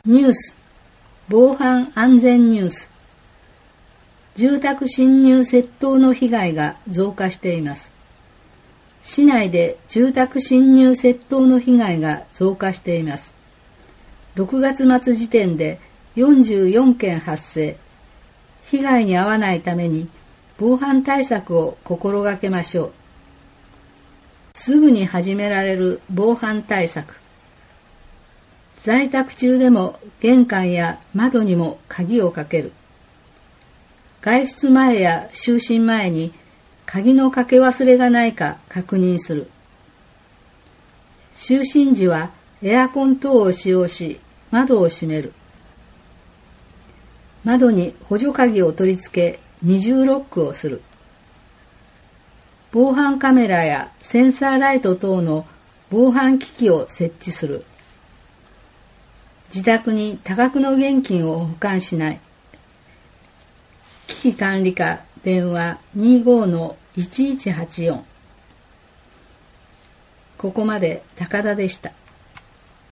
ニュース、防犯安全ニュース。住宅侵入窃盗の被害が増加しています。市内で住宅侵入窃盗の被害が増加しています。6月末時点で44件発生。被害に遭わないために防犯対策を心がけましょう。すぐに始められる防犯対策。在宅中でも玄関や窓にも鍵をかける。外出前や就寝前に鍵のかけ忘れがないか確認する。就寝時はエアコン等を使用し、窓を閉める。窓に補助鍵を取り付け、二重ロックをする。防犯カメラやセンサーライト等の防犯機器を設置する。自宅に多額の現金を保管しない。危機管理課電話 25-1184。ここまで高田でした。